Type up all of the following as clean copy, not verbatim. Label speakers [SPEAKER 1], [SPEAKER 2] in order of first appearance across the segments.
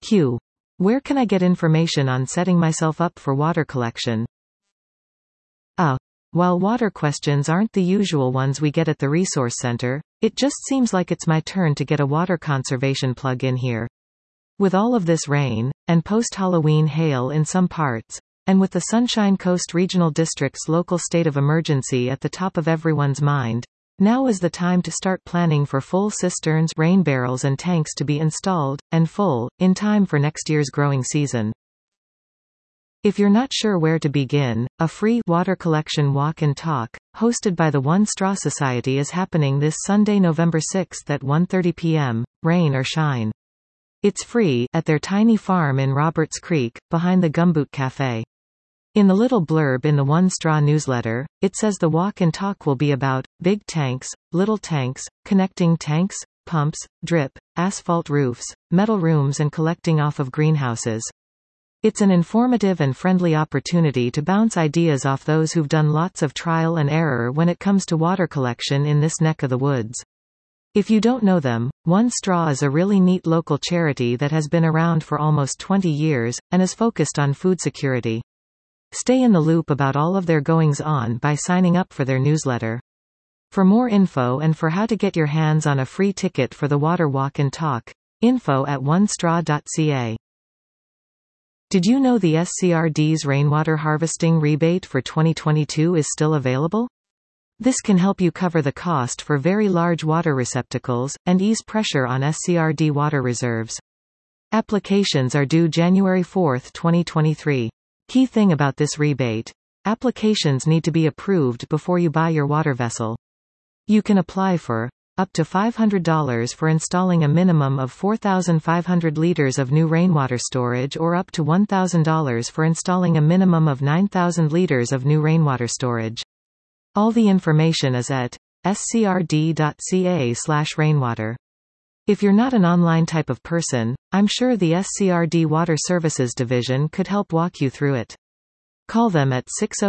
[SPEAKER 1] Q. Where can I get information on setting myself up for water collection? While water questions aren't the usual ones we get at the Resource Center, it just seems like it's my turn to get a water conservation plug in here. With all of this rain, and post-Halloween hail in some parts, and with the Sunshine Coast Regional District's local state of emergency at the top of everyone's mind, now is the time to start planning for full cisterns, rain barrels and tanks to be installed, and full, in time for next year's growing season. If you're not sure where to begin, a free water collection walk and talk, hosted by the One Straw Society is happening this Sunday, November 6th at 1:30 p.m., rain or shine. It's free, at their tiny farm in Roberts Creek, behind the Gumboot Cafe. In the little blurb in the One Straw newsletter, it says the walk and talk will be about big tanks, little tanks, connecting tanks, pumps, drip, asphalt roofs, metal rooms and collecting off of greenhouses. It's an informative and friendly opportunity to bounce ideas off those who've done lots of trial and error when it comes to water collection in this neck of the woods. If you don't know them, One Straw is a really neat local charity that has been around for almost 20 years, and is focused on food security. Stay in the loop about all of their goings-on by signing up for their newsletter. For more info and for how to get your hands on a free ticket for the Water Walk and Talk, info at onestraw.ca. Did you know the SCRD's rainwater harvesting rebate for 2022 is still available? This can help you cover the cost for very large water receptacles, and ease pressure on SCRD water reserves. Applications are due January 4, 2023. Key thing about this rebate: applications need to be approved before you buy your water vessel. You can apply for up to $500 for installing a minimum of 4,500 liters of new rainwater storage, or up to $1,000 for installing a minimum of 9,000 liters of new rainwater storage. All the information is at scrd.ca/rainwater. If you're not an online type of person, I'm sure the SCRD Water Services Division could help walk you through it. Call them at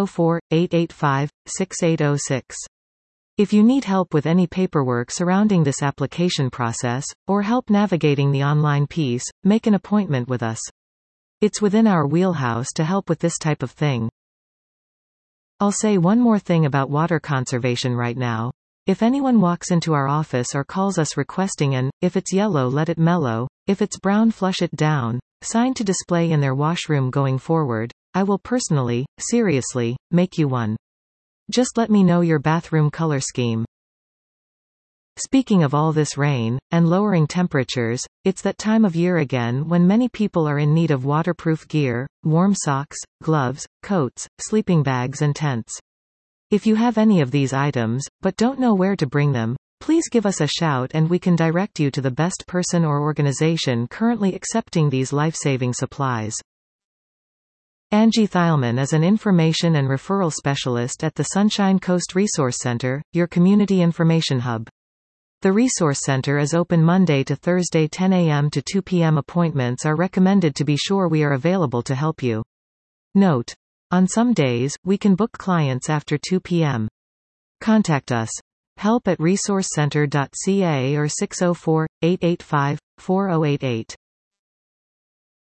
[SPEAKER 1] 604-885-6806. If you need help with any paperwork surrounding this application process, or help navigating the online piece, make an appointment with us. It's within our wheelhouse to help with this type of thing. I'll say one more thing about water conservation right now. If anyone walks into our office or calls us requesting an "if it's yellow let it mellow, if it's brown flush it down" sign to display in their washroom going forward, I will personally, seriously, make you one. Just let me know your bathroom color scheme. Speaking of all this rain, and lowering temperatures, it's that time of year again when many people are in need of waterproof gear, warm socks, gloves, coats, sleeping bags and tents. If you have any of these items, but don't know where to bring them, please give us a shout and we can direct you to the best person or organization currently accepting these life-saving supplies. Angie Thielman is an information and referral specialist at the Sunshine Coast Resource Center, your community information hub. The Resource Center is open Monday to Thursday 10 a.m. to 2 p.m. Appointments are recommended to be sure we are available to help you. Note: on some days, we can book clients after 2 p.m. Contact us. Help@resourcecenter.ca or 604-885-4088.